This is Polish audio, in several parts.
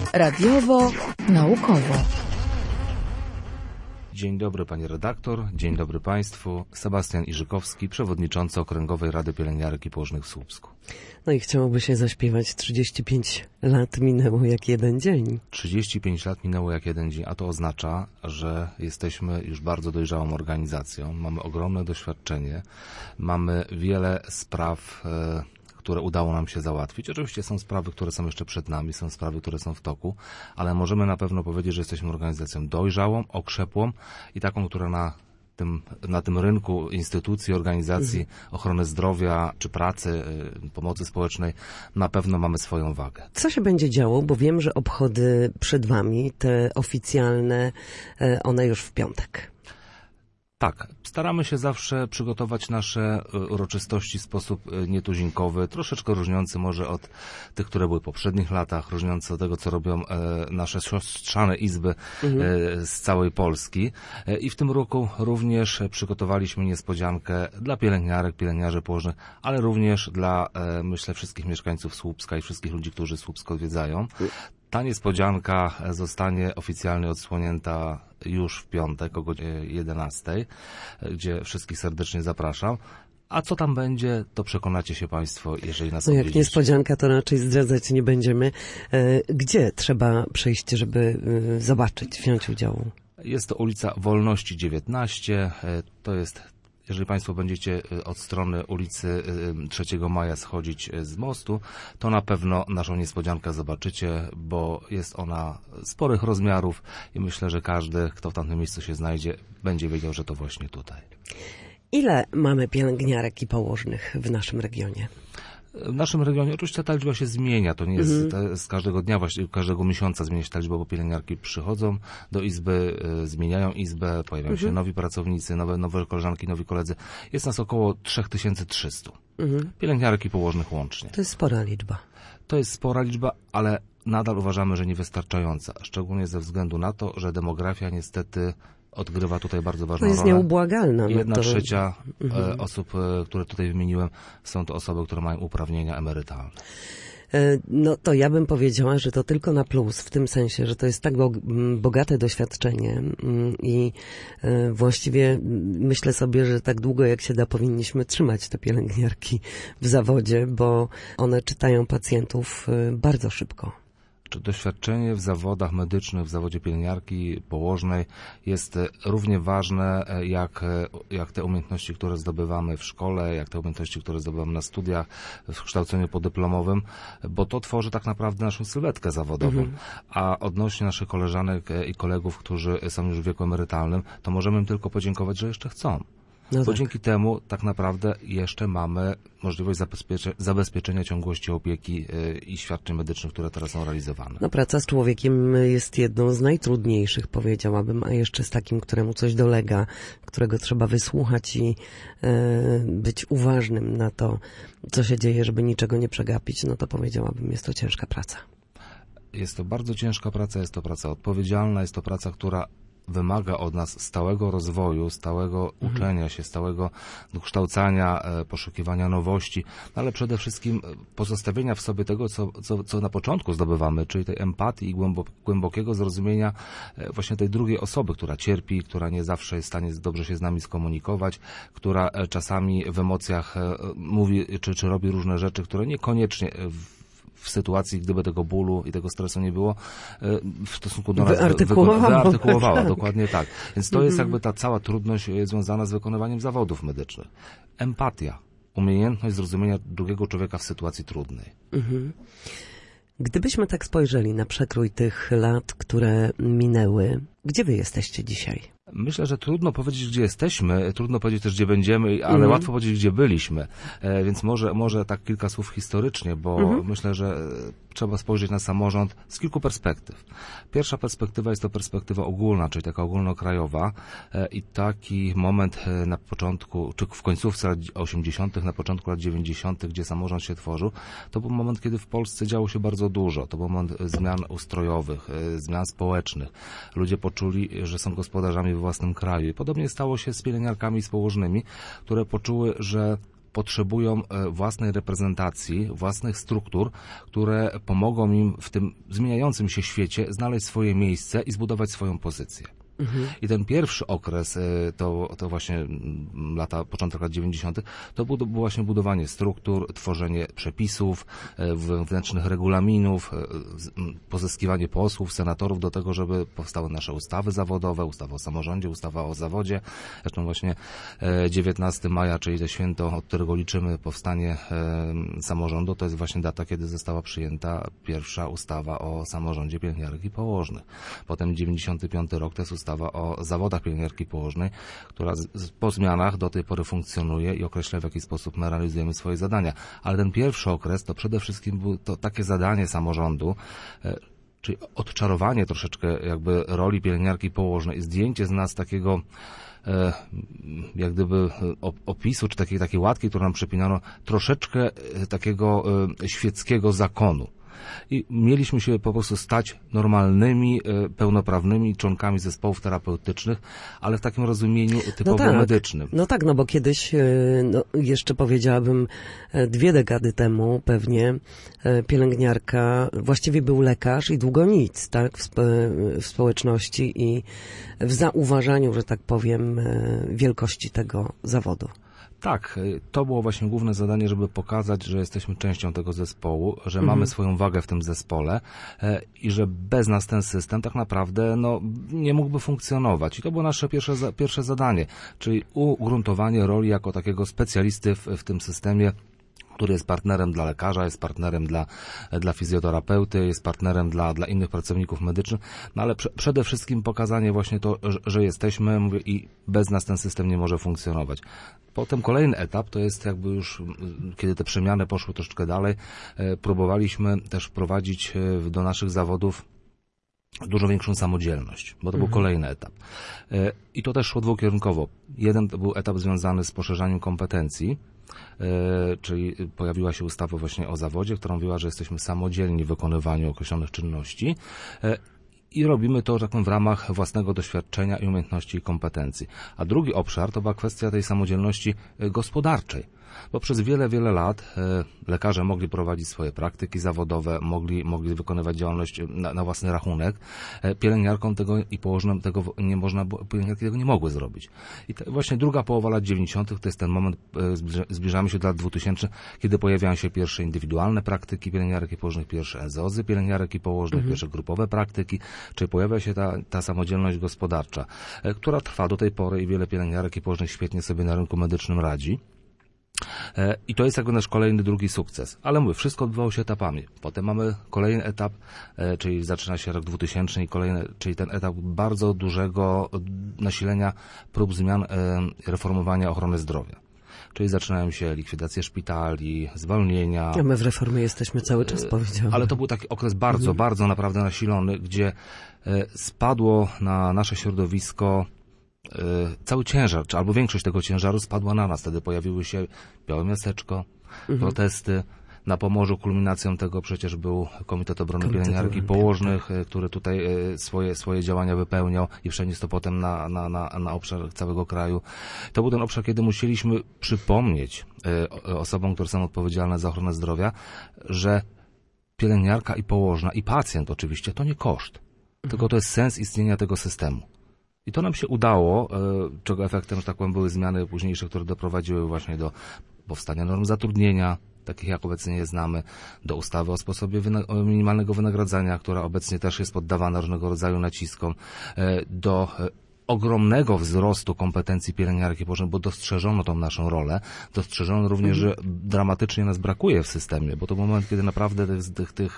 Radiowo, naukowo. Dzień dobry Pani redaktor, dzień dobry Państwu. Sebastian Iżykowski, przewodniczący Okręgowej Rady Pielęgniarek i Położnych w Słupsku. No i chciałoby się zaśpiewać 35 lat minęło jak jeden dzień. 35 lat minęło jak jeden dzień, a to oznacza, że jesteśmy już bardzo dojrzałą organizacją, mamy ogromne doświadczenie, mamy wiele spraw, które udało nam się załatwić. Oczywiście są sprawy, które są jeszcze przed nami, są sprawy, które są w toku, ale możemy na pewno powiedzieć, że jesteśmy organizacją dojrzałą, okrzepłą i taką, która na tym rynku instytucji, organizacji ochrony zdrowia czy pracy, pomocy społecznej na pewno mamy swoją wagę. Co się będzie działo? Bo wiem, że obchody przed Wami, te oficjalne, one już w piątek. Tak, staramy się zawsze przygotować nasze uroczystości w sposób nietuzinkowy, troszeczkę różniący może od tych, które były w poprzednich latach, różniący od tego, co robią nasze siostrzane izby z całej Polski. I w tym roku również przygotowaliśmy niespodziankę dla pielęgniarek, pielęgniarzy położnych, ale również dla, myślę, wszystkich mieszkańców Słupska i wszystkich ludzi, którzy Słupsko odwiedzają. Ta niespodzianka zostanie oficjalnie odsłonięta już w piątek o godzinie 11, gdzie wszystkich serdecznie zapraszam. A co tam będzie, to przekonacie się Państwo, jeżeli nas odwiedzicie. Jak niespodzianka, to raczej zdradzać nie będziemy. Gdzie trzeba przyjść, żeby zobaczyć, wziąć udział? Jest to ulica Wolności 19, to jest... Jeżeli Państwo będziecie od strony ulicy 3 Maja schodzić z mostu, to na pewno naszą niespodziankę zobaczycie, bo jest ona sporych rozmiarów i myślę, że każdy, kto w tamtym miejscu się znajdzie, będzie wiedział, że to właśnie tutaj. Ile mamy pielęgniarek i położnych w naszym regionie? W naszym regionie oczywiście ta liczba się zmienia, to nie jest z każdego dnia, właściwie każdego miesiąca zmienia się ta liczba, bo pielęgniarki przychodzą do izby, zmieniają izbę, pojawiają się nowi pracownicy, nowe koleżanki, nowi koledzy. Jest nas około 3300 pielęgniarek i położnych łącznie. To jest spora liczba. To jest spora liczba, ale nadal uważamy, że niewystarczająca, szczególnie ze względu na to, że demografia niestety odgrywa tutaj bardzo ważną rolę. To jest nieubłagalna. 1/3 osób, które tutaj wymieniłem, są to osoby, które mają uprawnienia emerytalne. No to ja bym powiedziała, że to tylko na plus, w tym sensie, że to jest tak bogate doświadczenie i właściwie myślę sobie, że tak długo jak się da powinniśmy trzymać te pielęgniarki w zawodzie, bo one czytają pacjentów bardzo szybko. Doświadczenie w zawodach medycznych, w zawodzie pielęgniarki, położnej jest równie ważne jak te umiejętności, które zdobywamy w szkole, jak te umiejętności, które zdobywamy na studiach, w kształceniu podyplomowym, bo to tworzy tak naprawdę naszą sylwetkę zawodową. A odnośnie naszych koleżanek i kolegów, którzy są już w wieku emerytalnym, to możemy im tylko podziękować, że jeszcze chcą. No bo tak. Dzięki temu tak naprawdę jeszcze mamy możliwość zabezpieczenia ciągłości opieki i świadczeń medycznych, które teraz są realizowane. No, praca z człowiekiem jest jedną z najtrudniejszych, powiedziałabym, a jeszcze z takim, któremu coś dolega, którego trzeba wysłuchać i być uważnym na to, co się dzieje, żeby niczego nie przegapić, no to powiedziałabym, jest to ciężka praca. Jest to bardzo ciężka praca, jest to praca odpowiedzialna, jest to praca, która wymaga od nas stałego rozwoju, stałego uczenia się, stałego dokształcania, poszukiwania nowości, ale przede wszystkim pozostawienia w sobie tego, co na początku zdobywamy, czyli tej empatii i głębokiego zrozumienia właśnie tej drugiej osoby, która cierpi, która nie zawsze jest w stanie dobrze się z nami skomunikować, która czasami w emocjach mówi czy robi różne rzeczy, które niekoniecznie w sytuacji, gdyby tego bólu i tego stresu nie było, w stosunku do nas wyartykułowała. Tak. Dokładnie tak. Więc to jest jakby ta cała trudność związana z wykonywaniem zawodów medycznych. Empatia, umiejętność zrozumienia drugiego człowieka w sytuacji trudnej. Gdybyśmy tak spojrzeli na przekrój tych lat, które minęły, gdzie wy jesteście dzisiaj? Myślę, że trudno powiedzieć, gdzie jesteśmy, trudno powiedzieć też, gdzie będziemy, ale łatwo powiedzieć, gdzie byliśmy. Więc może tak kilka słów historycznie, bo myślę, że trzeba spojrzeć na samorząd z kilku perspektyw. Pierwsza perspektywa jest to perspektywa ogólna, czyli taka ogólnokrajowa i taki moment na początku, czy w końcówce lat 80., na początku lat 90., gdzie samorząd się tworzył, to był moment, kiedy w Polsce działo się bardzo dużo. To był moment zmian ustrojowych, zmian społecznych. Ludzie poczuli, że są gospodarzami we własnym kraju. I podobnie stało się z pielęgniarkami i z położnymi, które poczuły, że potrzebują własnej reprezentacji, własnych struktur, które pomogą im w tym zmieniającym się świecie znaleźć swoje miejsce i zbudować swoją pozycję. I ten pierwszy okres, to właśnie początek lat 90., to było właśnie budowanie struktur, tworzenie przepisów, wewnętrznych regulaminów, pozyskiwanie posłów, senatorów do tego, żeby powstały nasze ustawy zawodowe, ustawa o samorządzie, ustawa o zawodzie. Zresztą właśnie 19 maja, czyli to święto, od którego liczymy powstanie samorządu, to jest właśnie data, kiedy została przyjęta pierwsza ustawa o samorządzie pielęgniarek i położnych. Potem 95 rok to jest ustawa o zawodach pielęgniarki i położnej, która po zmianach do tej pory funkcjonuje i określa, w jaki sposób my realizujemy swoje zadania. Ale ten pierwszy okres to przede wszystkim było to takie zadanie samorządu, czyli odczarowanie troszeczkę jakby roli pielęgniarki i położnej, zdjęcie z nas takiego jak gdyby opisu, czy takiej łatki, którą nam przypinano, troszeczkę takiego świeckiego zakonu. I mieliśmy się po prostu stać normalnymi, pełnoprawnymi członkami zespołów terapeutycznych, ale w takim rozumieniu typowo medycznym. No tak, no bo kiedyś, jeszcze powiedziałabym 2 dekady temu pewnie, pielęgniarka, właściwie był lekarz i długo nic, tak, w społeczności i w zauważaniu, że tak powiem, wielkości tego zawodu. Tak, to było właśnie główne zadanie, żeby pokazać, że jesteśmy częścią tego zespołu, że mamy swoją wagę w tym zespole i że bez nas ten system tak naprawdę nie mógłby funkcjonować. I to było nasze pierwsze zadanie, czyli ugruntowanie roli jako takiego specjalisty w tym systemie, który jest partnerem dla lekarza, jest partnerem dla fizjoterapeuty, jest partnerem dla innych pracowników medycznych, no ale przede wszystkim pokazanie właśnie to, że jesteśmy, mówię, i bez nas ten system nie może funkcjonować. Potem kolejny etap to jest jakby już, kiedy te przemiany poszły troszeczkę dalej, próbowaliśmy też wprowadzić do naszych zawodów dużo większą samodzielność, bo to był kolejny etap. I to też szło dwukierunkowo. Jeden to był etap związany z poszerzaniem kompetencji, czyli pojawiła się ustawa właśnie o zawodzie, która mówiła, że jesteśmy samodzielni w wykonywaniu określonych czynności i robimy to, że tak powiem, w ramach własnego doświadczenia i umiejętności i kompetencji. A drugi obszar to była kwestia tej samodzielności gospodarczej. Bo przez wiele, wiele lat lekarze mogli prowadzić swoje praktyki zawodowe, mogli wykonywać działalność na własny rachunek. Pielęgniarkom tego i położnym tego nie można było, pielęgniarki tego nie mogły zrobić. I właśnie druga połowa lat 90. to jest ten moment, zbliżamy się do lat 2000, kiedy pojawiają się pierwsze indywidualne praktyki pielęgniarek i położnych, pierwsze EZOZ-y pielęgniarek i położnych, pierwsze grupowe praktyki, czyli pojawia się ta samodzielność gospodarcza, która trwa do tej pory i wiele pielęgniarek i położnych świetnie sobie na rynku medycznym radzi. I to jest jakby nasz kolejny, drugi sukces. Ale mówię, wszystko odbywało się etapami. Potem mamy kolejny etap, czyli zaczyna się rok 2000 i kolejny, czyli ten etap bardzo dużego nasilenia prób zmian, reformowania ochrony zdrowia. Czyli zaczynają się likwidacje szpitali, zwolnienia. A my w reformie jesteśmy cały czas, powiedziałem. Ale to był taki okres bardzo, bardzo naprawdę nasilony, gdzie spadło na nasze środowisko cały ciężar, albo większość tego ciężaru spadła na nas. Wtedy pojawiły się Białe Miasteczko, protesty. Na Pomorzu kulminacją tego przecież był Komitet Obrony Pielęgniarek i Położnych, który tutaj swoje działania wypełniał i przeniósł to potem na obszar całego kraju. To był ten obszar, kiedy musieliśmy przypomnieć osobom, które są odpowiedzialne za ochronę zdrowia, że pielęgniarka i położna i pacjent oczywiście to nie koszt, tylko to jest sens istnienia tego systemu. I to nam się udało, czego efektem, że tak powiem, były zmiany późniejsze, które doprowadziły właśnie do powstania norm zatrudnienia, takich jak obecnie je znamy, do ustawy o sposobie minimalnego wynagradzania, która obecnie też jest poddawana różnego rodzaju naciskom, do ogromnego wzrostu kompetencji pielęgniarek i położnych, bo dostrzeżono tą naszą rolę. Dostrzeżono również, że dramatycznie nas brakuje w systemie, bo to moment, kiedy naprawdę tych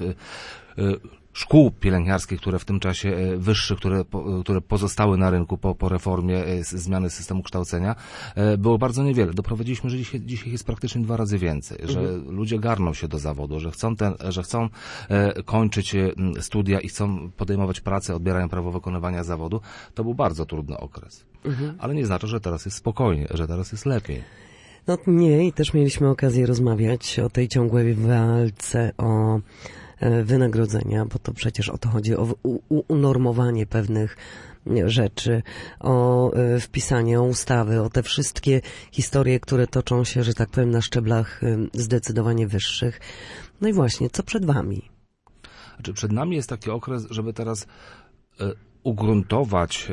szkół pielęgniarskich, które w tym czasie wyższych, które pozostały na rynku po reformie zmiany systemu kształcenia, było bardzo niewiele. Doprowadziliśmy, że dzisiaj jest praktycznie 2 razy więcej, że ludzie garną się do zawodu, że chcą kończyć studia i chcą podejmować pracę, odbierają prawo wykonywania zawodu. To był bardzo trudny okres. Ale nie znaczy, że teraz jest spokojnie, że teraz jest lepiej. No nie, i też mieliśmy okazję rozmawiać o tej ciągłej walce o wynagrodzenia, bo to przecież o to chodzi, o unormowanie pewnych rzeczy, o wpisanie, o ustawy, o te wszystkie historie, które toczą się, że tak powiem, na szczeblach zdecydowanie wyższych. No i właśnie, co przed wami? Znaczy, przed nami jest taki okres, żeby teraz ugruntować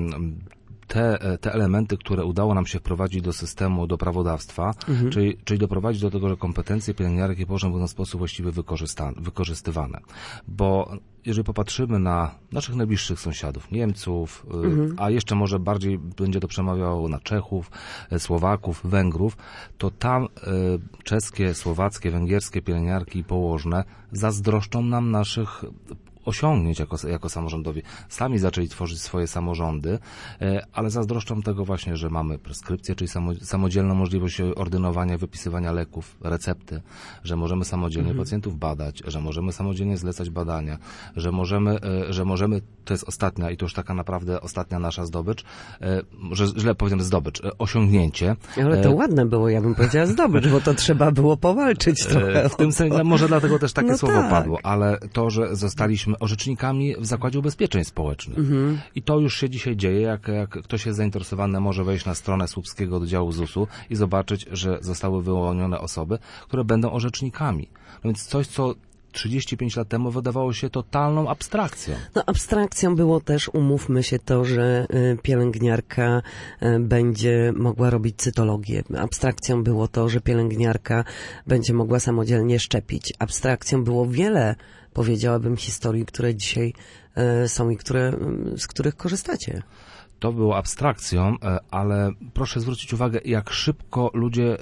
te elementy, które udało nam się wprowadzić do systemu, do prawodawstwa, czyli doprowadzić do tego, że kompetencje pielęgniarek i położnych będą w sposób właściwie wykorzystywane. Bo jeżeli popatrzymy na naszych najbliższych sąsiadów, Niemców, a jeszcze może bardziej będzie to przemawiało na Czechów, Słowaków, Węgrów, to tam czeskie, słowackie, węgierskie pielęgniarki i położne zazdroszczą nam naszych osiągnięć jako samorządowi. Sami zaczęli tworzyć swoje samorządy, ale zazdroszczą tego właśnie, że mamy preskrypcję, czyli samodzielną możliwość ordynowania, wypisywania leków, recepty, że możemy samodzielnie pacjentów badać, że możemy samodzielnie zlecać badania, że możemy, to jest ostatnia i to już taka naprawdę ostatnia nasza zdobycz, że źle powiedziałem zdobycz, osiągnięcie. Ale to ładne było, ja bym powiedziała zdobycz, bo to trzeba było powalczyć trochę. W tym sensie, może dlatego też takie słowo tak. padło, ale to, że zostaliśmy orzecznikami w Zakładzie Ubezpieczeń Społecznych. I to już się dzisiaj dzieje, jak ktoś jest zainteresowany, może wejść na stronę Słupskiego oddziału ZUS-u i zobaczyć, że zostały wyłonione osoby, które będą orzecznikami. No więc coś, co 35 lat temu wydawało się totalną abstrakcją. No abstrakcją było też, umówmy się, to, że pielęgniarka będzie mogła robić cytologię. Abstrakcją było to, że pielęgniarka będzie mogła samodzielnie szczepić. Abstrakcją było wiele, powiedziałabym, historii, które dzisiaj są i z których korzystacie. To było abstrakcją, ale proszę zwrócić uwagę, jak szybko ludzie,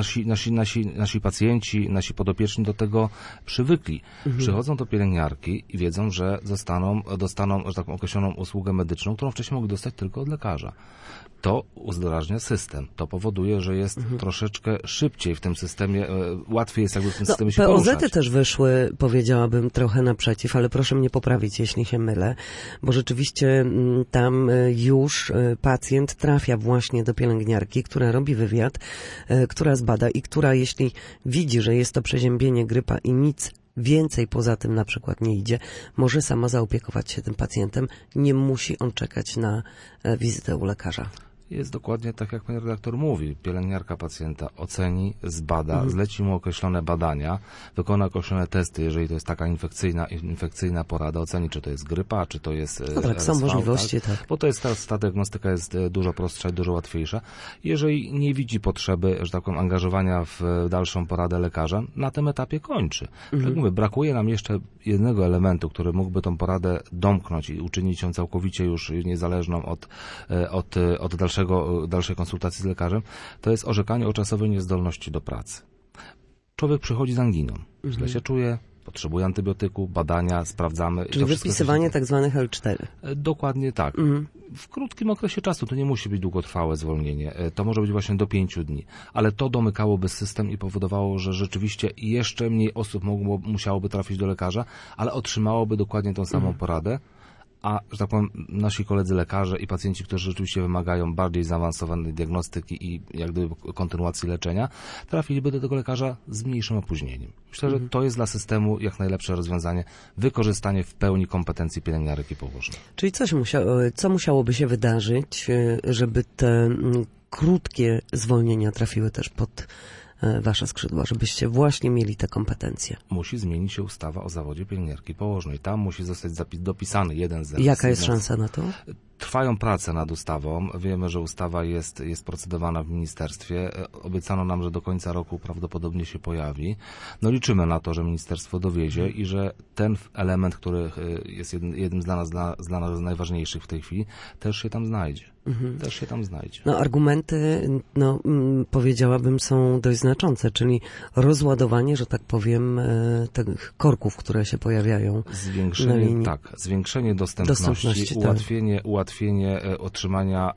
nasi pacjenci, nasi podopieczni do tego przywykli. Przychodzą do pielęgniarki i wiedzą, że dostaną, że taką określoną usługę medyczną, którą wcześniej mogli dostać tylko od lekarza. To uzdrażnia system. To powoduje, że jest troszeczkę szybciej w tym systemie, łatwiej jest jakby w tym systemie się poruszać. POZ-y też wyszły, powiedziałabym, trochę naprzeciw, ale proszę mnie poprawić, jeśli się mylę, bo rzeczywiście tam już pacjent trafia właśnie do pielęgniarki, która robi wywiad, która zbada i która, jeśli widzi, że jest to przeziębienie, grypa i nic więcej poza tym na przykład nie idzie, może sama zaopiekować się tym pacjentem, nie musi on czekać na wizytę u lekarza. Jest dokładnie tak, jak pan redaktor mówi. Pielęgniarka pacjenta oceni, zbada, zleci mu określone badania, wykona określone testy, jeżeli to jest taka infekcyjna porada, oceni, czy to jest grypa, czy to jest no tak, RSV, są możliwości, tak. Bo to jest ta diagnostyka jest dużo prostsza i dużo łatwiejsza. Jeżeli nie widzi potrzeby, że tak powiem, angażowania w dalszą poradę lekarza, na tym etapie kończy. Jak mówię, brakuje nam jeszcze jednego elementu, który mógłby tą poradę domknąć i uczynić ją całkowicie już niezależną od dalszej konsultacji z lekarzem, to jest orzekanie o czasowej niezdolności do pracy. Człowiek przychodzi z anginą, źle się czuje, potrzebuje antybiotyku, badania, sprawdzamy. Czyli wypisywanie tak zwanych L4. Dokładnie tak. W krótkim okresie czasu to nie musi być długotrwałe zwolnienie. To może być właśnie do 5 dni. Ale to domykałoby system i powodowało, że rzeczywiście jeszcze mniej osób musiałoby trafić do lekarza, ale otrzymałoby dokładnie tą samą poradę. A, że tak powiem, nasi koledzy lekarze i pacjenci, którzy rzeczywiście wymagają bardziej zaawansowanej diagnostyki i jak gdyby kontynuacji leczenia, trafiliby do tego lekarza z mniejszym opóźnieniem. Myślę, że to jest dla systemu jak najlepsze rozwiązanie, wykorzystanie w pełni kompetencji pielęgniarek i położnych. Czyli co musiałoby się wydarzyć, żeby te krótkie zwolnienia trafiły też pod wasze skrzydła, żebyście właśnie mieli te kompetencje? Musi zmienić się ustawa o zawodzie pielęgniarki położnej. Tam musi zostać dopisany jeden z... Jaka jest szansa na to? Trwają prace nad ustawą. Wiemy, że ustawa jest procedowana w ministerstwie. Obiecano nam, że do końca roku prawdopodobnie się pojawi. No liczymy na to, że ministerstwo dowiezie i że ten element, który jest jednym z nas najważniejszych w tej chwili, też się tam znajdzie. Też się tam znajdzie. No argumenty, powiedziałabym, są dość znaczące, czyli rozładowanie, że tak powiem, tych korków, które się pojawiają na linii. Tak, zwiększenie dostępności, ułatwienie otrzymania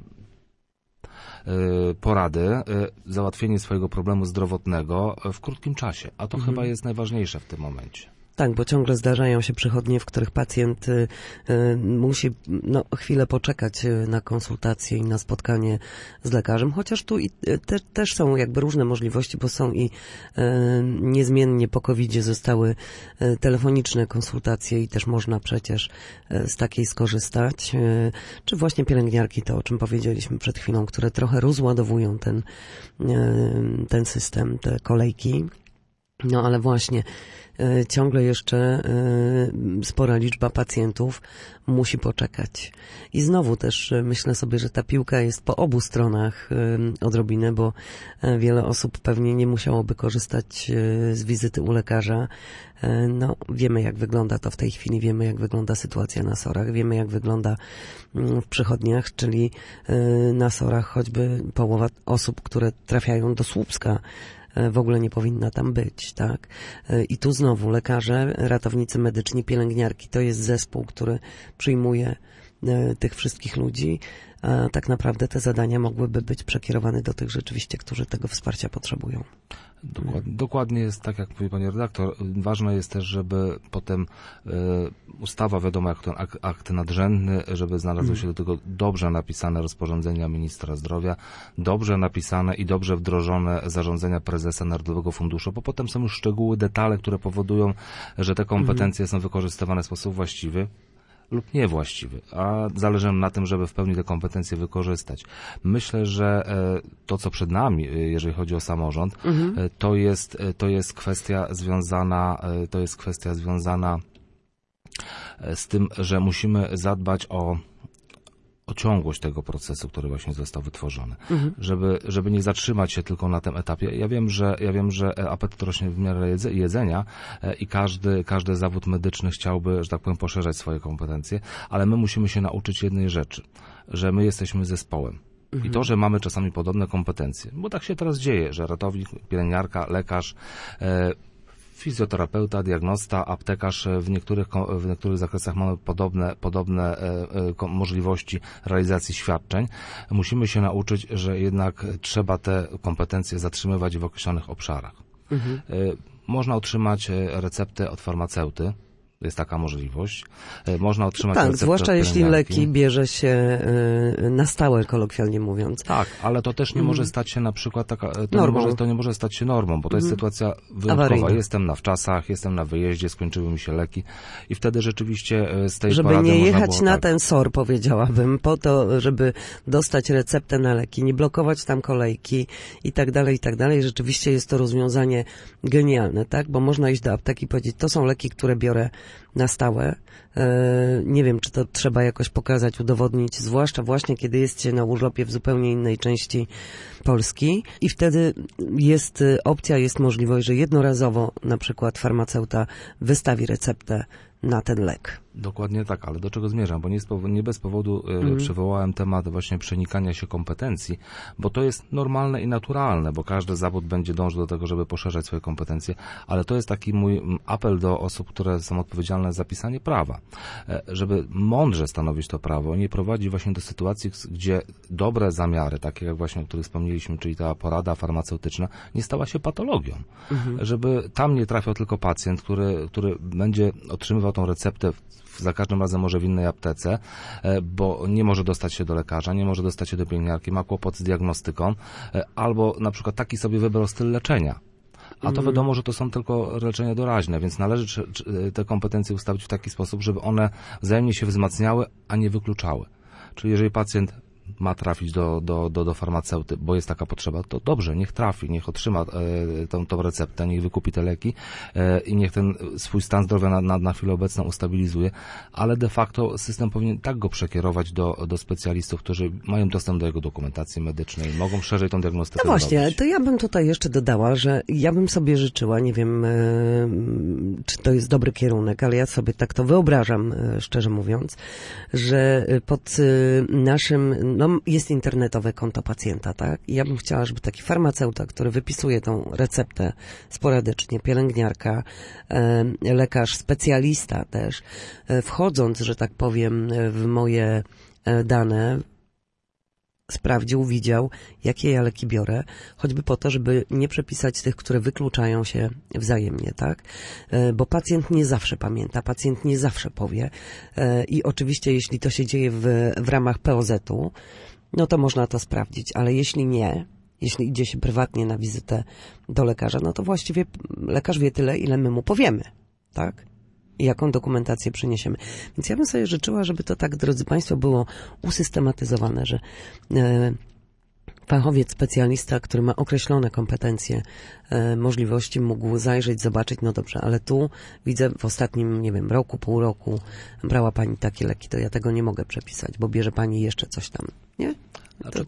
porady, załatwienie swojego problemu zdrowotnego w krótkim czasie, a to chyba jest najważniejsze w tym momencie. Tak, bo ciągle zdarzają się przychodnie, w których pacjent musi chwilę poczekać na konsultację i na spotkanie z lekarzem, chociaż tu też są jakby różne możliwości, bo są i niezmiennie po COVID-zie zostały telefoniczne konsultacje i też można przecież z takiej skorzystać, czy właśnie pielęgniarki, to o czym powiedzieliśmy przed chwilą, które trochę rozładowują ten system, te kolejki. No ale właśnie ciągle jeszcze spora liczba pacjentów musi poczekać. I znowu też myślę sobie, że ta piłka jest po obu stronach odrobinę, bo wiele osób pewnie nie musiałoby korzystać z wizyty u lekarza. No, wiemy jak wygląda to w tej chwili, wiemy jak wygląda sytuacja na SOR-ach, wiemy jak wygląda w przychodniach, czyli na SOR-ach choćby połowa osób, które trafiają do Słupska, w ogóle nie powinna tam być, tak? I tu znowu lekarze, ratownicy medyczni, pielęgniarki, to jest zespół, który przyjmuje tych wszystkich ludzi, a tak naprawdę te zadania mogłyby być przekierowane do tych rzeczywiście, którzy tego wsparcia potrzebują. Dokładnie jest tak, jak mówi pani redaktor. Ważne jest też, żeby potem ustawa, wiadomo jak ten akt nadrzędny, żeby znalazły się do tego dobrze napisane rozporządzenia ministra zdrowia, dobrze napisane i dobrze wdrożone zarządzenia prezesa Narodowego Funduszu, bo potem są już szczegóły, detale, które powodują, że te kompetencje są wykorzystywane w sposób właściwy lub niewłaściwy, a zależy nam na tym, żeby w pełni te kompetencje wykorzystać. Myślę, że to, co przed nami, jeżeli chodzi o samorząd, to jest kwestia związana z tym, że musimy zadbać o ciągłość tego procesu, który właśnie został wytworzony. Żeby nie zatrzymać się tylko na tym etapie. Ja wiem, że apetyt rośnie w miarę jedzenia i każdy zawód medyczny chciałby, że tak powiem, poszerzać swoje kompetencje, ale my musimy się nauczyć jednej rzeczy, że my jesteśmy zespołem. I to, że mamy czasami podobne kompetencje, bo tak się teraz dzieje, że ratownik, pielęgniarka, lekarz, fizjoterapeuta, diagnosta, aptekarz, w niektórych zakresach mamy podobne możliwości realizacji świadczeń. Musimy się nauczyć, że jednak trzeba te kompetencje zatrzymywać w określonych obszarach. Można otrzymać receptę od farmaceuty. Jest taka możliwość. Można otrzymać receptę od zwłaszcza jeśli pielęgniarki. leki bierze się na stałe, kolokwialnie mówiąc. Tak, ale to też nie może stać się na przykład to nie może stać się normą, bo to jest sytuacja wyjątkowa. Awaryjna. Jestem na wczasach, jestem na wyjeździe, skończyły mi się leki i wtedy rzeczywiście z tej Żeby porady nie można jechać było, na tak, ten SOR, powiedziałabym, po to, żeby dostać receptę na leki, nie blokować tam kolejki i tak dalej. Rzeczywiście jest to rozwiązanie genialne, tak? Bo można iść do apteki i powiedzieć, to są leki, które biorę na stałe. Nie wiem, czy to trzeba jakoś pokazać, udowodnić, zwłaszcza właśnie, kiedy jest się na urlopie w zupełnie innej części Polski i wtedy jest opcja, jest możliwość, że jednorazowo na przykład farmaceuta wystawi receptę na ten lek. Dokładnie tak, ale do czego zmierzam? Bo nie bez powodu przywołałem temat właśnie przenikania się kompetencji, bo to jest normalne i naturalne, bo każdy zawód będzie dążył do tego, żeby poszerzać swoje kompetencje, ale to jest taki mój apel do osób, które są odpowiedzialne za pisanie prawa, żeby mądrze stanowić to prawo, nie prowadzić właśnie do sytuacji, gdzie dobre zamiary, takie jak właśnie, o których wspomnieliśmy, czyli ta porada farmaceutyczna, nie stała się patologią. Żeby tam nie trafiał tylko pacjent, który będzie otrzymywał tą receptę za każdym razem może w innej aptece, bo nie może dostać się do lekarza, nie może dostać się do pielęgniarki, ma kłopot z diagnostyką, albo na przykład taki sobie wybrał styl leczenia. A to wiadomo, że to są tylko leczenia doraźne, więc należy te kompetencje ustawić w taki sposób, żeby one wzajemnie się wzmacniały, a nie wykluczały. Czyli jeżeli pacjent ma trafić do farmaceuty, bo jest taka potrzeba, to dobrze, niech trafi, niech otrzyma tą receptę, niech wykupi te leki i niech ten swój stan zdrowia na chwilę obecną ustabilizuje, ale de facto system powinien tak go przekierować do specjalistów, którzy mają dostęp do jego dokumentacji medycznej, mogą szerzej tą diagnostykę No właśnie, zrobić. to ja bym tutaj jeszcze dodała, że ja bym sobie życzyła, nie wiem, czy to jest dobry kierunek, ale ja sobie tak to wyobrażam, szczerze mówiąc, że pod naszym, jest internetowe konto pacjenta, tak? I ja bym chciała, żeby taki farmaceuta, który wypisuje tą receptę sporadycznie, pielęgniarka, lekarz, specjalista też, wchodząc, że tak powiem, w moje dane, sprawdził, widział, jakie ja leki biorę, choćby po to, żeby nie przepisać tych, które wykluczają się wzajemnie, tak? Bo pacjent nie zawsze pamięta, pacjent nie zawsze powie i oczywiście jeśli to się dzieje w ramach POZ-u, no to można to sprawdzić, ale jeśli nie, jeśli idzie się prywatnie na wizytę do lekarza, no to właściwie lekarz wie tyle, ile my mu powiemy, tak? I jaką dokumentację przyniesiemy. Więc ja bym sobie życzyła, żeby to tak, drodzy Państwo, było usystematyzowane, że fachowiec, specjalista, który ma określone kompetencje, możliwości, mógł zajrzeć, zobaczyć, no dobrze, ale tu widzę w ostatnim, nie wiem, roku, pół roku brała Pani takie leki, to ja tego nie mogę przepisać, bo bierze Pani jeszcze coś tam, nie? Znaczy,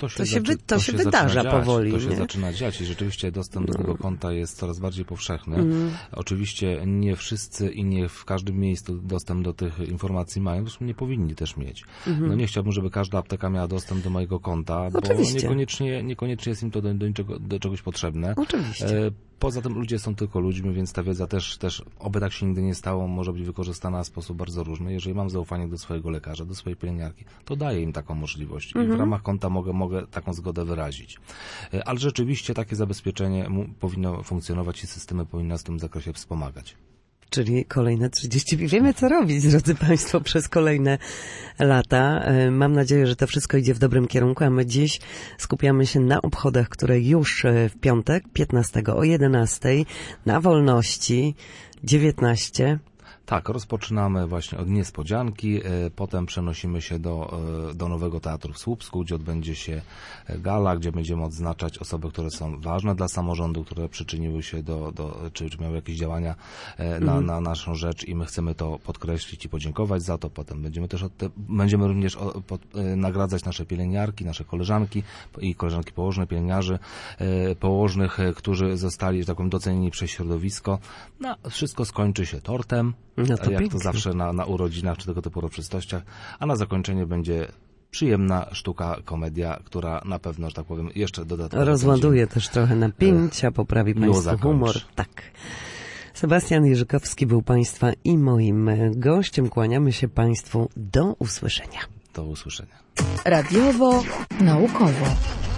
To się wydarza powoli. To się nie? zaczyna dziać i rzeczywiście dostęp do tego konta jest coraz bardziej powszechny. Oczywiście nie wszyscy i nie w każdym miejscu dostęp do tych informacji mają, zresztą nie powinni też mieć. No nie chciałbym, żeby każda apteka miała dostęp do mojego konta, bo niekoniecznie jest im to do czegoś potrzebne. Oczywiście. Poza tym ludzie są tylko ludźmi, więc ta wiedza też oby tak się nigdy nie stało, może być wykorzystana w sposób bardzo różny. Jeżeli mam zaufanie do swojego lekarza, do swojej pielęgniarki, to daję im taką możliwość i w ramach konta mogę taką zgodę wyrazić. Ale rzeczywiście takie zabezpieczenie powinno funkcjonować i systemy powinny nas w tym zakresie wspomagać. Czyli kolejne 30. Wiemy, co robić, drodzy Państwo, przez kolejne lata. Mam nadzieję, że to wszystko idzie w dobrym kierunku, a my dziś skupiamy się na obchodach, które już w piątek, 15 o 11 na Wolności 19. Tak, rozpoczynamy właśnie od niespodzianki, potem przenosimy się do Nowego Teatru w Słupsku, gdzie odbędzie się gala, gdzie będziemy odznaczać osoby, które są ważne dla samorządu, które przyczyniły się czy miały jakieś działania na naszą rzecz i my chcemy to podkreślić i podziękować za to. Potem będziemy również nagradzać nasze pielęgniarki, nasze koleżanki i koleżanki położne, pielęgniarzy położnych, którzy zostali, że tak powiem, docenieni przez środowisko. No, wszystko skończy się tortem. No to jak pięknie. to zawsze na urodzinach czy tego typu uroczystościach, a na zakończenie będzie przyjemna sztuka, komedia, która na pewno, że tak powiem, jeszcze dodatkowo rozładuje też trochę napięcia, poprawi miło Państwu humor. Tak. Sebastian Jerzykowski był Państwa i moim gościem. Kłaniamy się Państwu. Do usłyszenia. Do usłyszenia. Radiowo, naukowo.